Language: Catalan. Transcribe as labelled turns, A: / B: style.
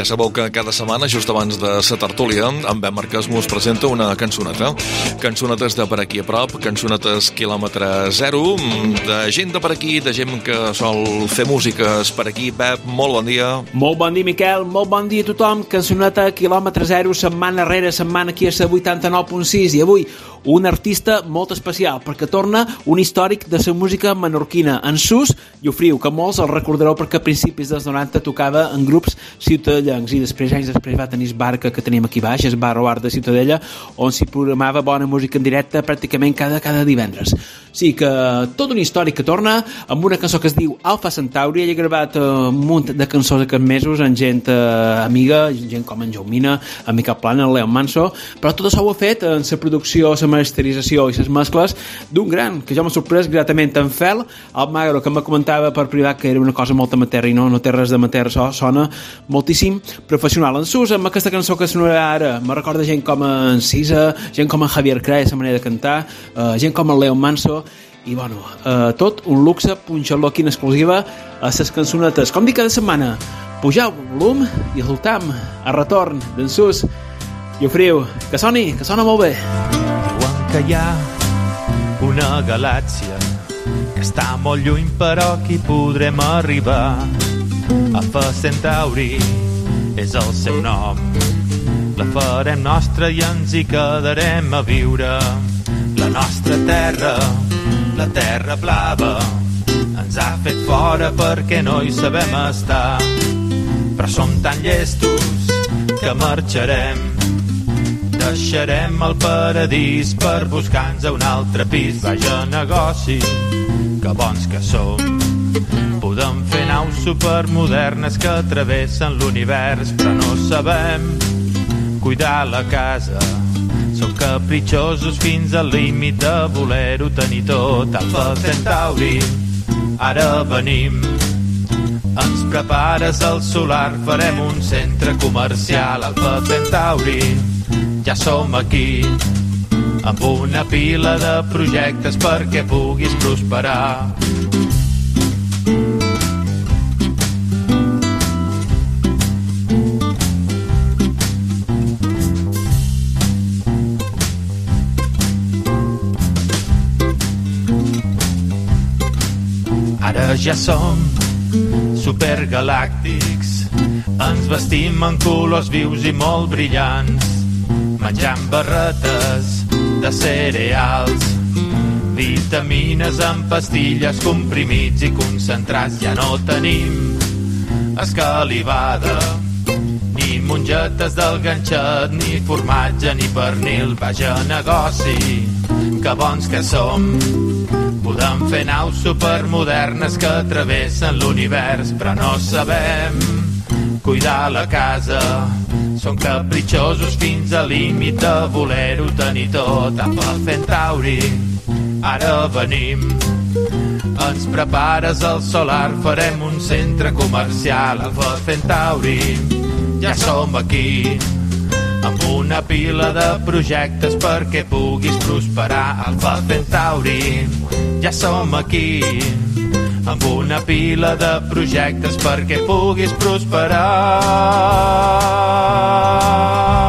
A: sabeu que cada setmana, just abans de la tertúlia, en Ben Marquès mos presenta una cançoneta. Cançonetes de per aquí a prop, cançonetes quilòmetre zero, de gent de per aquí, de gent que sol fer músiques per aquí. Pep, molt bon dia.
B: Molt bon dia, Miquel, molt bon dia a tothom. Cançoneta quilòmetre zero, setmana rere setmana, aquí a la 89.6, i avui un artista molt especial, perquè torna un històric de la música menorquina, en Sus Llofriu, que molts el recordareu perquè a principis dels 90 tocava en grups ciutadellencs, i després, anys després, va tenir el bar que tenim aquí baix, el bar o art de Ciutadella, on s'hi programava bona música en directe pràcticament cada divendres. Sí, que tot un històric que torna amb una cançó que es diu Alpha Centauri. Ell ha gravat un munt de cançons aquests mesos amb gent amiga, gent com en Jaumina, en Miquel Plana, en Leon Manso, però tot això ho ha fet en la producció, la masterització i les mescles d'un gran, que jo m'ha sorprès gratament, en Fel, el Magro, que me comentava per privat que era una cosa molt amateur, i no té res d'amateur, sona moltíssim professional. En Sus, amb aquesta cançó que sonarà ara, me recorda gent com en Cisa, gent com en Javier Cray, la manera de cantar, gent com en Leon Manso, i bueno, tot un luxe, punxar-lo aquí en exclusiva a les cançonetes. Com dic cada setmana, pujau el volum i escoltam el retorn d'en Sus Llofriu. Que sona molt bé.
C: Diuen que hi ha una galàxia que està molt lluny, però aquí podrem arribar. Alpha Centauri és el seu nom, la farem nostra i ens hi quedarem a viure. La nostra terra, la terra blava, ens ha fet fora perquè no hi sabem estar. Però som tan llestos que marxarem, deixarem el paradís per buscar-nos un altre pis. Vaja negoci, que bons que som, podem fer naus supermodernes que travessen l'univers, però no sabem cuidar la casa. Som capritxosos fins al límit de voler-ho tenir tot. Alpha Centauri, ara venim. Ens prepares el solar, farem un centre comercial. Alpha Centauri, ja som aquí, amb una pila de projectes perquè puguis prosperar. Ara ja som supergalàctics, ens vestim en colors vius i molt brillants, menjant barretes de cereals, vitamines en pastilles, comprimits i concentrats. Ja no tenim escalivada, ni mongetes del ganxet, ni formatge, ni pernil. Vaja negoci, que bons que som, podem fer naus supermodernes que travessen l'univers, però no sabem cuidar la casa. Som capritxosos fins al límit de voler-ho tenir tot. Alpha Centauri, ara venim. Ens prepares el solar, farem un centre comercial. Alpha Centauri, ja som aquí, amb una pila de projectes perquè puguis prosperar. Alpha Centauri, ja som aquí, amb una pila de projectes perquè puguis prosperar.